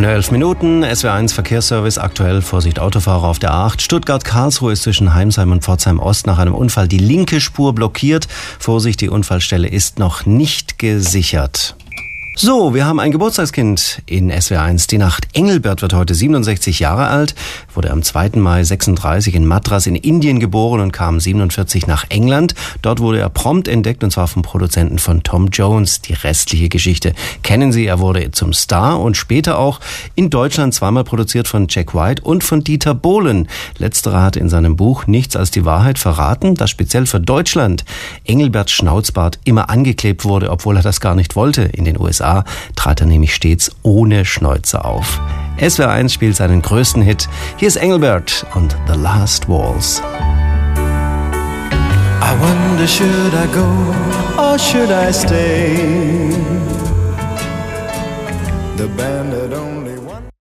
9:11, SWR1 Verkehrsservice, aktuell Vorsicht Autofahrer auf der A8. Stuttgart-Karlsruhe ist zwischen Heimsheim und Pforzheim-Ost nach einem Unfall die linke Spur blockiert. Vorsicht, die Unfallstelle ist noch nicht gesichert. So, wir haben ein Geburtstagskind in SWR1 die Nacht. Engelbert wird heute 67 Jahre alt, wurde am 2. Mai 36 in Madras in Indien geboren und kam 47 nach England. Dort wurde er prompt entdeckt, und zwar vom Produzenten von Tom Jones. Die restliche Geschichte kennen Sie. Er wurde zum Star und später auch in Deutschland zweimal produziert von Jack White und von Dieter Bohlen. Letzterer hat in seinem Buch Nichts als die Wahrheit verraten, dass speziell für Deutschland Engelberts Schnauzbart immer angeklebt wurde, obwohl er das gar nicht wollte. In den USA trat er nämlich stets ohne Schnäuzer auf. SWR1 spielt seinen größten Hit. Hier ist Engelbert und The Last Waltz. I wonder, should I go or should I stay? The band had only